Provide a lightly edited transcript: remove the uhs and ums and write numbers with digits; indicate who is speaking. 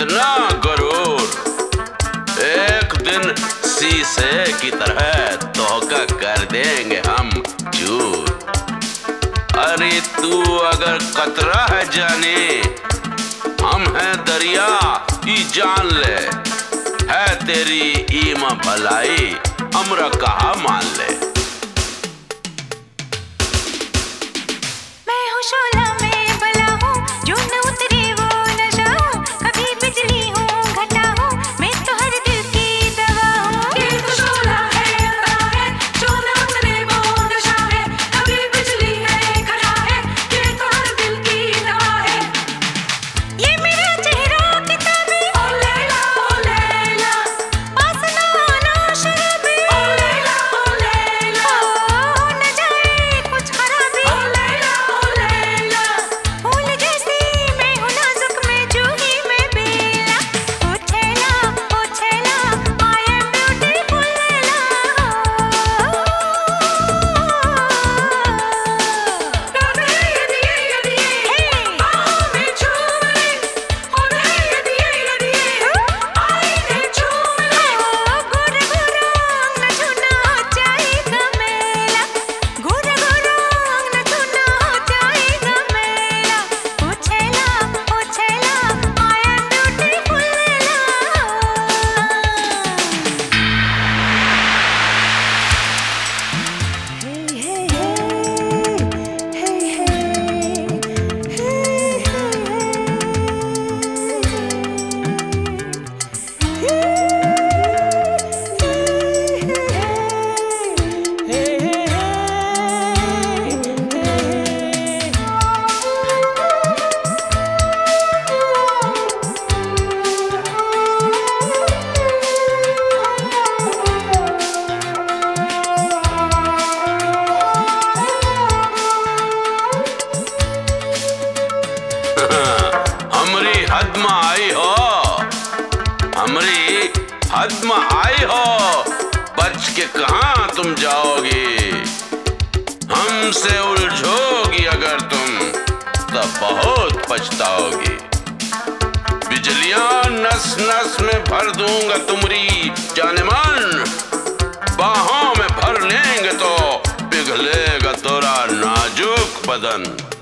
Speaker 1: इतना गुरूर, एक दिन शीशे की तरह धोखा कर देंगे हम चूर। अरे तू अगर कतरा है जाने, हम हैं दरिया ये जान ले। है तेरी ईमा भलाई हमरा कहा मान ले।
Speaker 2: मैं हूँ शोला में बला हूँ, जो न उतरे वो नशा हूँ। कभी बिजली हूँ घटा हूँ, मैं तो हर दिल की दवा हूँ।
Speaker 3: ये तो शोला है अता है, जो न उतरे वो नशा है। कभी बिजली है घटा है, ये तो हर दिल की दवा है।
Speaker 2: ये मेरा चेहरा किताबी,
Speaker 3: ओ लैला ओ लैला,
Speaker 2: पास ना आना शराबी।
Speaker 3: ओ लैला ओ लैला,
Speaker 2: हो न जाए कुछ खराबी।
Speaker 3: ओ लैला ओ लैला।
Speaker 2: फूल जैसी मैं हूँ नाजुक में जूही में बेला। ओ छैला I am beautiful लैला।
Speaker 3: रात है ये बाहों में झूम ले, और है ये आईने झूम ले।
Speaker 2: गोरा गोरा अंग न छूना हो जाएगा मेला। गोरा गोरा अंग न छूना हो जाएगा मेला। ओ छैला I am beautiful लैला।
Speaker 1: हमरी हद में आई हो, हमरी हद में आई हो। बच के कहाँ तुम जाओगी, हमसे उलझोगी अगर तुम तो बहुत पछताओगी। बिजलियां नस नस में भर दूंगा तुम्हारी जाने मन, बाहों में भर लेंगे तो पिघलेगा तोरा नाजुक बदन।